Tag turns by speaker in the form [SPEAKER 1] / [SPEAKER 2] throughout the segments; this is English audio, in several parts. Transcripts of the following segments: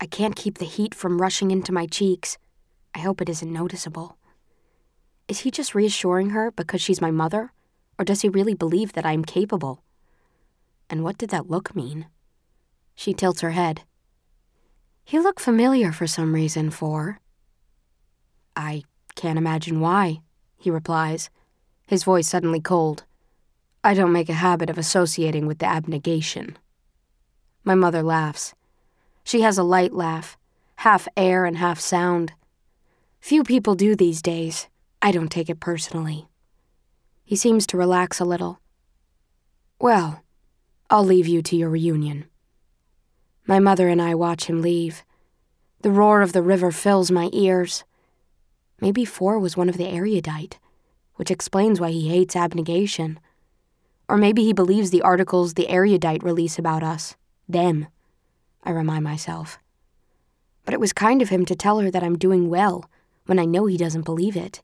[SPEAKER 1] I can't keep the heat from rushing into my cheeks. I hope it isn't noticeable. Is he just reassuring her because she's my mother? Or does he really believe that I am capable? And what did that look mean? She tilts her head. You look familiar for some reason, For. I can't imagine why, he replies, his voice suddenly cold. I don't make a habit of associating with the abnegation. My mother laughs. She has a light laugh, half air and half sound. Few people do these days. I don't take it personally. He seems to relax a little. Well, I'll leave you to your reunion. My mother and I watch him leave. The roar of the river fills my ears. Maybe For was one of the erudite, which explains why he hates abnegation. Or maybe he believes the articles the erudite release about us. Them, I remind myself. But it was kind of him to tell her that I'm doing well when I know he doesn't believe it.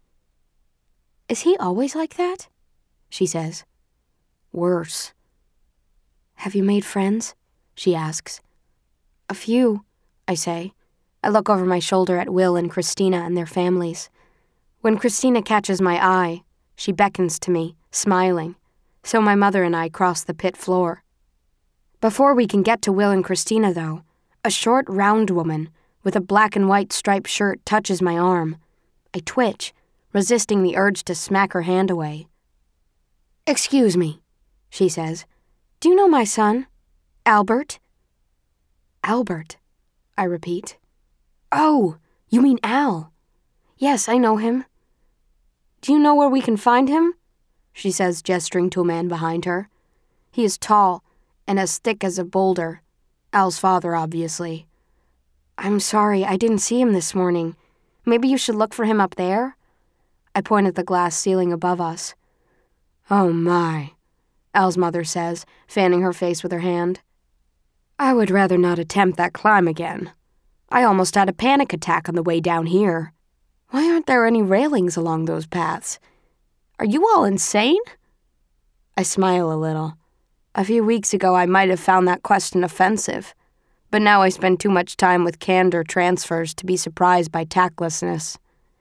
[SPEAKER 1] Is he always like that? She says. Worse. Have you made friends? She asks. A few, I say. I look over my shoulder at Will and Christina and their families. When Christina catches my eye, she beckons to me, smiling, so my mother and I cross the pit floor. Before we can get to Will and Christina, though, a short, round woman with a black and white striped shirt touches my arm. I twitch, resisting the urge to smack her hand away. Excuse me, she says. Do you know my son, Albert? Albert, I repeat. Oh, you mean Al. Yes, I know him. Do you know where we can find him? She says, gesturing to a man behind her. He is tall and as thick as a boulder. Al's father, obviously. I'm sorry, I didn't see him this morning. Maybe you should look for him up there? I point at the glass ceiling above us. Oh my, Al's mother says, fanning her face with her hand. I would rather not attempt that climb again. I almost had a panic attack on the way down here. Why aren't there any railings along those paths? Are you all insane? I smile a little. A few weeks ago I might have found that question offensive, but now I spend too much time with candor transfers to be surprised by tactlessness.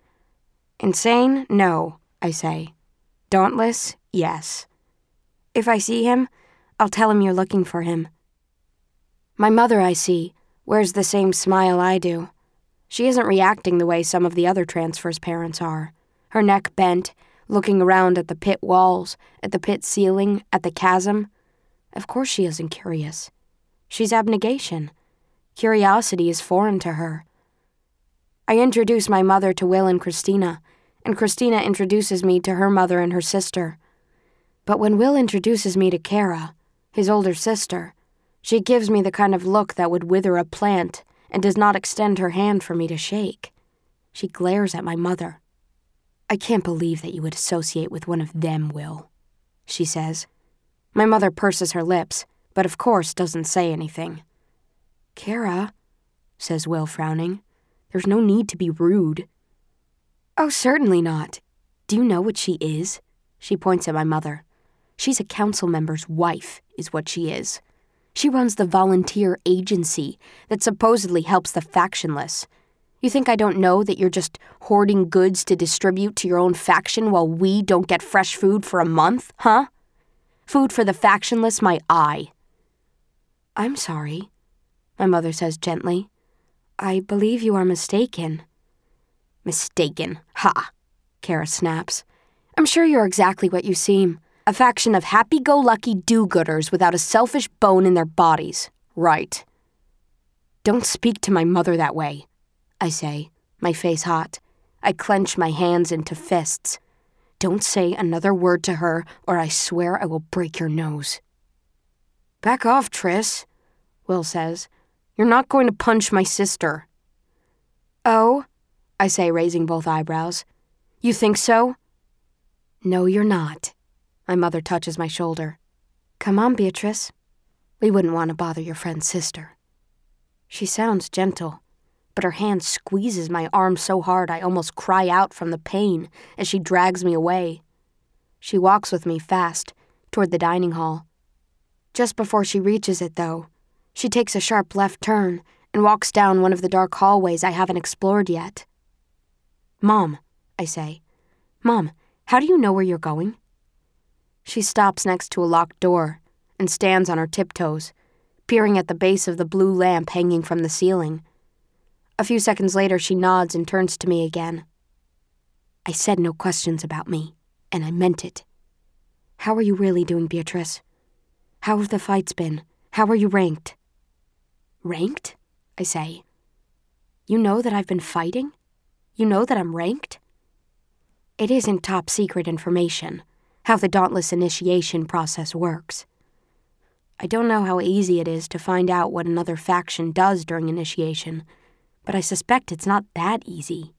[SPEAKER 1] Insane? No, I say. Dauntless? Yes. If I see him, I'll tell him you're looking for him. My mother, I see, wears the same smile I do. She isn't reacting the way some of the other transfers' parents are. Her neck bent, looking around at the pit walls, at the pit ceiling, at the chasm. Of course she isn't curious. She's abnegation. Curiosity is foreign to her. I introduce my mother to Will and Christina introduces me to her mother and her sister. But when Will introduces me to Kara, his older sister, she gives me the kind of look that would wither a plant and does not extend her hand for me to shake. She glares at my mother. I can't believe that you would associate with one of them, Will, she says. My mother purses her lips, but of course doesn't say anything. Kara, says Will, frowning. There's no need to be rude. Oh, certainly not. Do you know what she is? She points at my mother. She's a council member's wife, is what she is. She runs the volunteer agency that supposedly helps the factionless. You think I don't know that you're just hoarding goods to distribute to your own faction while we don't get fresh food for a month, huh? Food for the factionless, my eye. I'm sorry, my mother says gently. I believe you are mistaken. Mistaken, ha, Kara snaps. I'm sure you're exactly what you seem. A faction of happy-go-lucky do-gooders without a selfish bone in their bodies. Right. Don't speak to my mother that way, I say, my face hot. I clench my hands into fists. Don't say another word to her, or I swear I will break your nose. Back off, Triss, Will says. You're not going to punch my sister. Oh, I say, raising both eyebrows. You think so? No, you're not. My mother touches my shoulder. Come on, Beatrice. We wouldn't want to bother your friend's sister. She sounds gentle, but her hand squeezes my arm so hard I almost cry out from the pain as she drags me away. She walks with me fast, toward the dining hall. Just before she reaches it, though, she takes a sharp left turn and walks down one of the dark hallways I haven't explored yet. "Mom," I say. "Mom, how do you know where you're going?" She stops next to a locked door and stands on her tiptoes, peering at the base of the blue lamp hanging from the ceiling. A few seconds later, she nods and turns to me again. "I said no questions about me, and I meant it. How are you really doing, Beatrice? How have the fights been? How are you ranked?" "Ranked?" I say. "You know that I've been fighting? You know that I'm ranked?" It isn't top secret information, how the Dauntless initiation process works. I don't know how easy it is to find out what another faction does during initiation, but I suspect it's not that easy.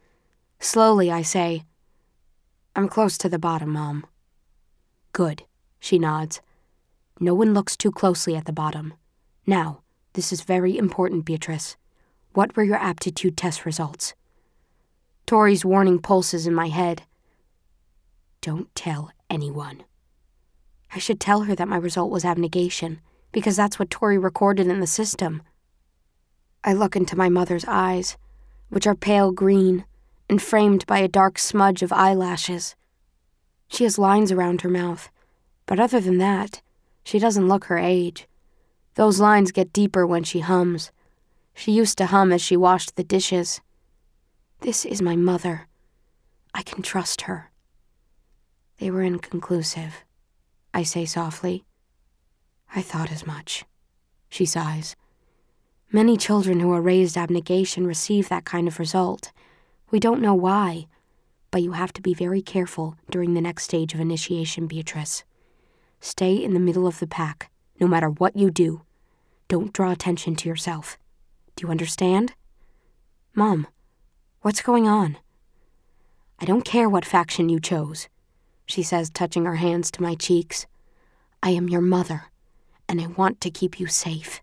[SPEAKER 1] Slowly, I say, "I'm close to the bottom, Mom." "Good," she nods. "No one looks too closely at the bottom. Now, this is very important, Beatrice. What were your aptitude test results?" Tori's warning pulses in my head. Don't tell anyone. I should tell her that my result was abnegation, because that's what Tori recorded in the system. I look into my mother's eyes, which are pale green and framed by a dark smudge of eyelashes. She has lines around her mouth, but other than that, she doesn't look her age. Those lines get deeper when she hums. She used to hum as she washed the dishes. This is my mother. I can trust her. They were inconclusive, I say softly. I thought as much. She sighs. Many children who are raised abnegation receive that kind of result. We don't know why, but you have to be very careful during the next stage of initiation, Beatrice. Stay in the middle of the pack, no matter what you do. Don't draw attention to yourself. Do you understand? Mom, what's going on? I don't care what faction you chose, she says, touching her hands to my cheeks. I am your mother, and I want to keep you safe.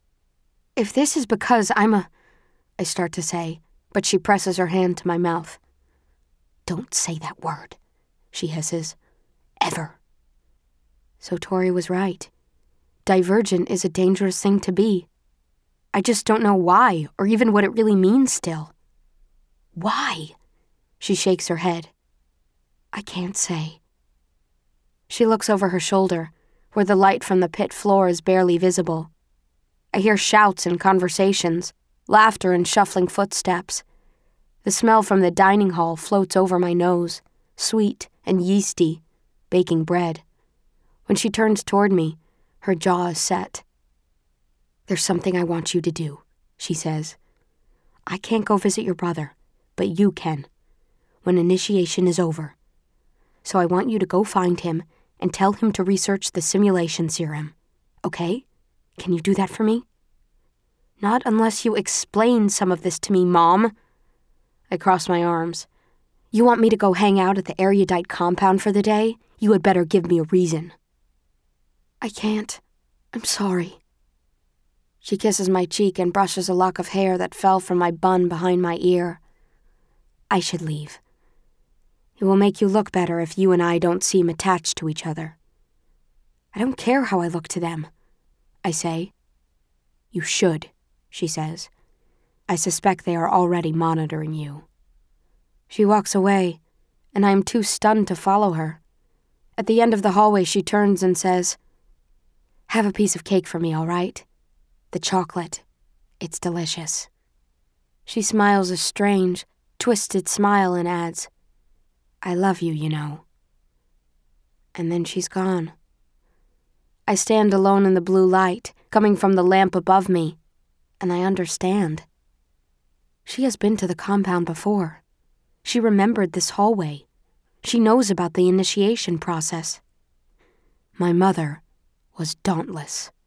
[SPEAKER 1] If this is because I start to say, but she presses her hand to my mouth. Don't say that word, she hisses. Ever. So Tori was right. Divergent is a dangerous thing to be. I just don't know why, or even what it really means still. Why? She shakes her head. I can't say. She looks over her shoulder, where the light from the pit floor is barely visible. I hear shouts and conversations, laughter and shuffling footsteps. The smell from the dining hall floats over my nose, sweet and yeasty, baking bread. When she turns toward me, her jaw is set. There's something I want you to do, she says. I can't go visit your brother, but you can, when initiation is over. So I want you to go find him and tell him to research the simulation serum. Okay? Can you do that for me? Not unless you explain some of this to me, Mom. I cross my arms. You want me to go hang out at the erudite compound for the day? You had better give me a reason. I can't. I'm sorry. She kisses my cheek and brushes a lock of hair that fell from my bun behind my ear. I should leave. It will make you look better if you and I don't seem attached to each other. I don't care how I look to them, I say. You should, she says. I suspect they are already monitoring you. She walks away, and I am too stunned to follow her. At the end of the hallway, she turns and says, Have a piece of cake for me, all right? The chocolate. It's delicious. She smiles a strange, twisted smile and adds, I love you, you know. And then she's gone. I stand alone in the blue light, coming from the lamp above me, and I understand. She has been to the compound before. She remembered this hallway. She knows about the initiation process. My mother was dauntless.